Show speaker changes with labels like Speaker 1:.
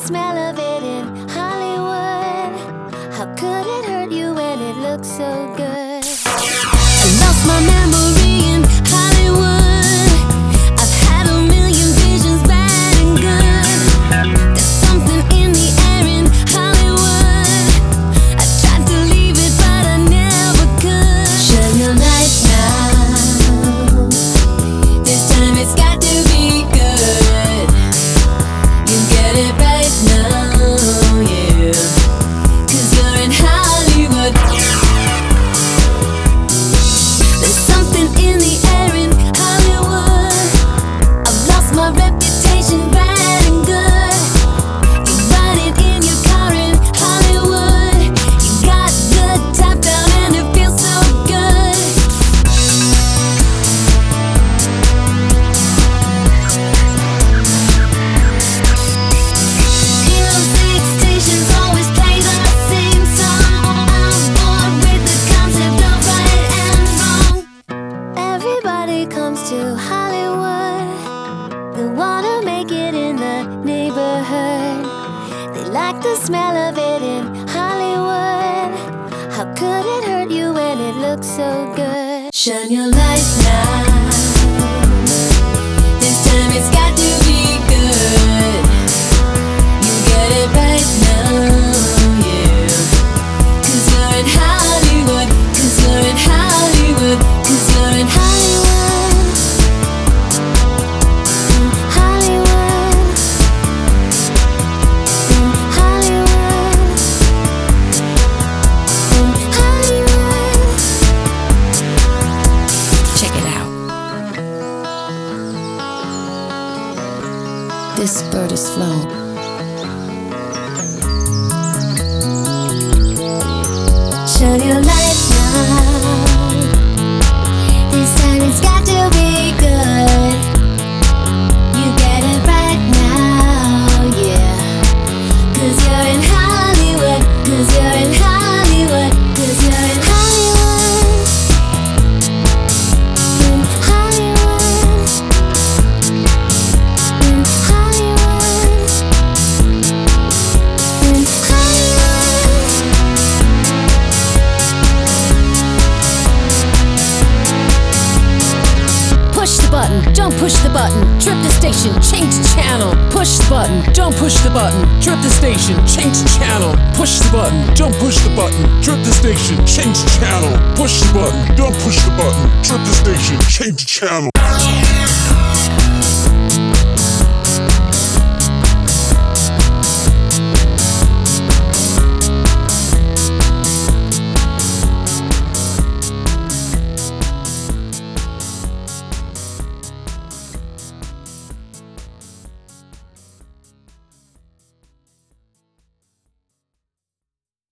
Speaker 1: smell of it in Hollywood. How could it hurt you when it looks so good? I lost my memory in Hollywood. I've had a million visions, bad and good. There's something in the air in Hollywood. I tried to leave it, but I never could. Shine your light now. This time it's got to be good. You get it right now, yeah. 'Cause you're in Hollywood. There's something in the air in Hollywood. I've lost my reputation, bad and good. You ride it in your car in Hollywood. You got the top down and it feels so good. Music stations always play the same song. I'm bored with the concept of right and wrong. Everybody comes to Hollywood. They wanna make it in the neighborhood. They like the smell of it in Hollywood. How could it hurt you when it looks so good? Shine your light now. This time it's got to be good. You get it right now, yeah. 'Cause you're in Hollywood. 'Cause you're in Hollywood. 'Cause you're in Hollywood. Hollywood. Hollywood. Hollywood.
Speaker 2: Check it out. This bird is flown.
Speaker 1: Shine your light now. This time it's got to be good. You get it right now, yeah. 'Cause you're in Hollywood. 'Cause you're in Hollywood. 'Cause you're in Hollywood. In Hollywood. In Hollywood. In Hollywood.
Speaker 2: Push the button, don't push the button. Trip the station, change the channel. Push the button,
Speaker 3: Don't push the button, trip the station, change the channel. Push the button, don't push the button, trip the station, change the channel. Push the button, don't push the button, trip the station, change the channel.